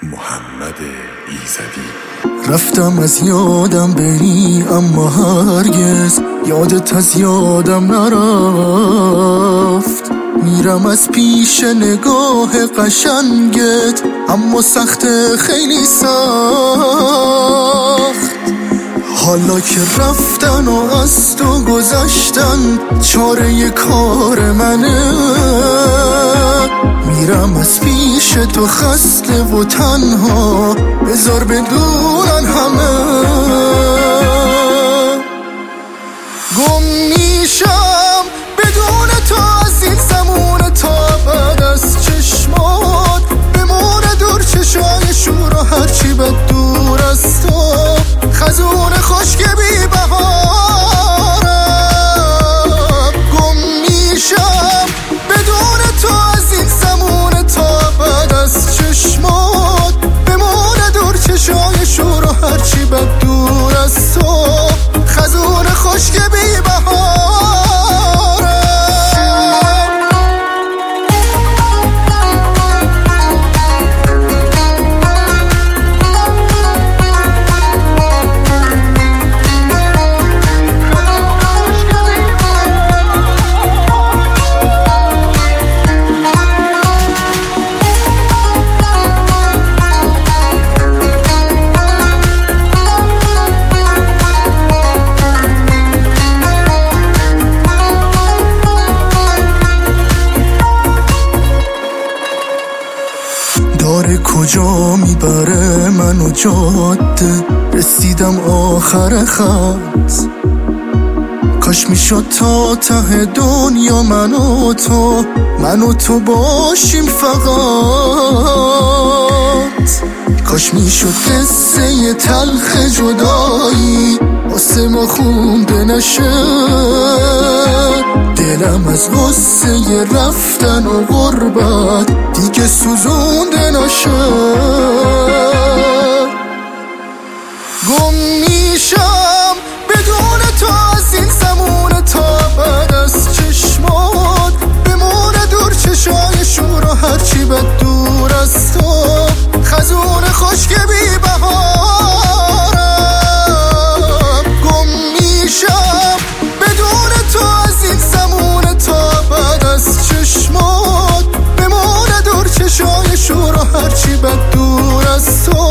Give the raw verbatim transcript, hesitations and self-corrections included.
محمد ایزدی. رفتم از یادم بری اما هرگز یادت از یادم نرفت. میرم از پیش نگاه قشنگت اما سخت، خیلی سخت. حالا که رفتن و از تو گذشتن چاره کار منه. میرم از پیش تو خسته و تنها، بذار بدونن همه. گم میشم بدون تو از این زمون تا بعد از چشمات بمونه دور چشای شور و هرچی بد دور از تو. خزون خشک بی بهارم. گم میشم بدون تو از این زمون تا بعد از چشمات بمونه دور چشای شور و هرچی بد دور از تو. خزون خشک بی بهارم. داره کجا میبره منو جاده، رسیدم آخر خط. کاش میشد تا ته دنیا من و تو، من و تو باشیم فقط. کاش میشد قصه تلخ جدایی واسه ما خونده نشه. دلم از غصه رفتن و غربت دیگه سوزونده نشه. گم میشم بدون تو از این زمون تا بعد از چشمات بمونه دور چشای شور و هرچی بد دور از تو. خزون خشک بی بهارم. گم میشم بدون تو از این زمون تا بعد از چشمات بمونه دور چشای شور و هرچی بد دور از تو.